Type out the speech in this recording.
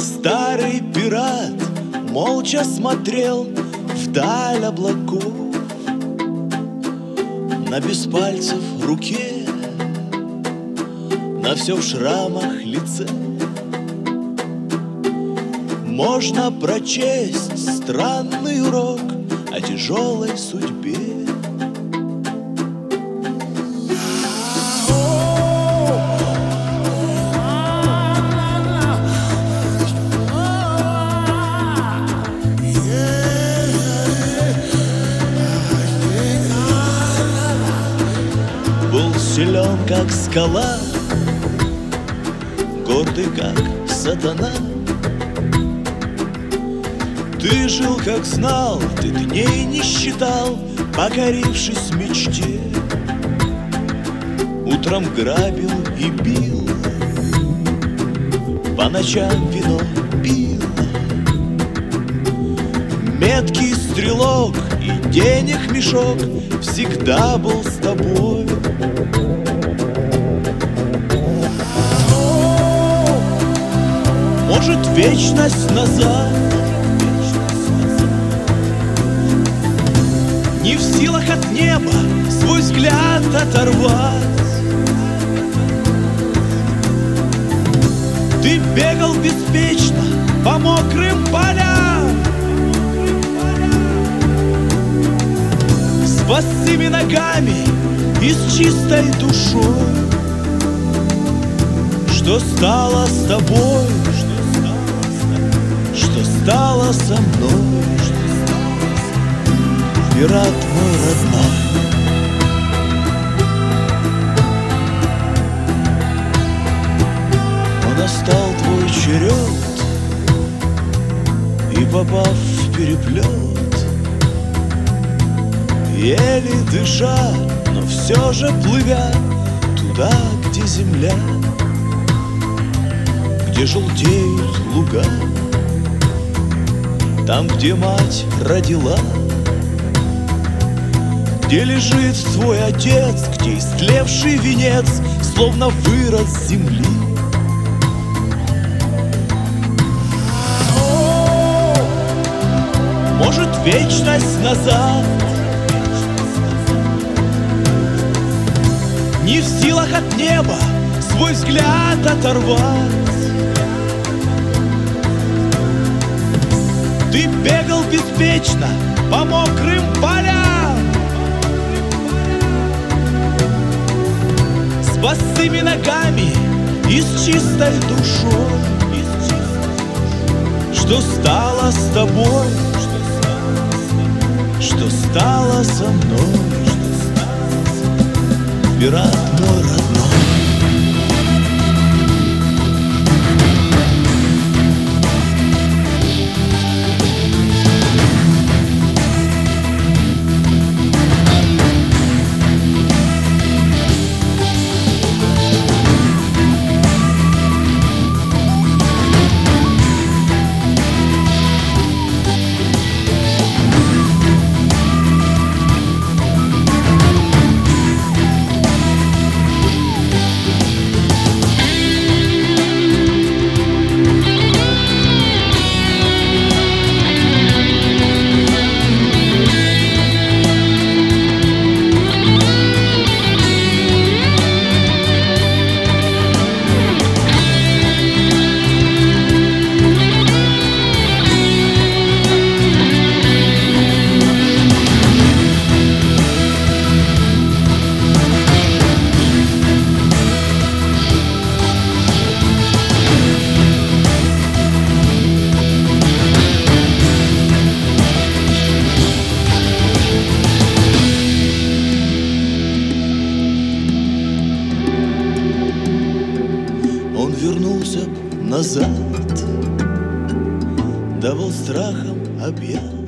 Старый пират молча смотрел вдаль облаков, на без пальцев руке, на все в шрамах лице. Можно прочесть странный урок о тяжелой судьбе. Был силен, как скала, гордый, как сатана. Ты жил, как знал, ты дней не считал, покорившись мечте. Утром грабил и бил, по ночам вино пил. Меткий стрелок и денег мешок всегда был с тобой. Может, вечность назад, не в силах от неба свой взгляд оторвать. Ты бегал беспечно по мокрым полям, с босыми ногами и с чистой душой. Что стало с тобой? Что стало со мной? Пират мой родной. Но настал твой черед, и попав в переплет, еле дыша, но все же плывя туда, где земля, где желтеют луга, там, где мать родила, где лежит твой отец, где истлевший венец словно вырос с земли. Может, вечность назад, не в силах от неба свой взгляд оторвать. Ты бегал беспечно по мокрым полям, с босыми ногами и с чистой душой. Что стало с тобой? Что стало со мной? Пират мой родной. Вернулся назад, да был страхом объят.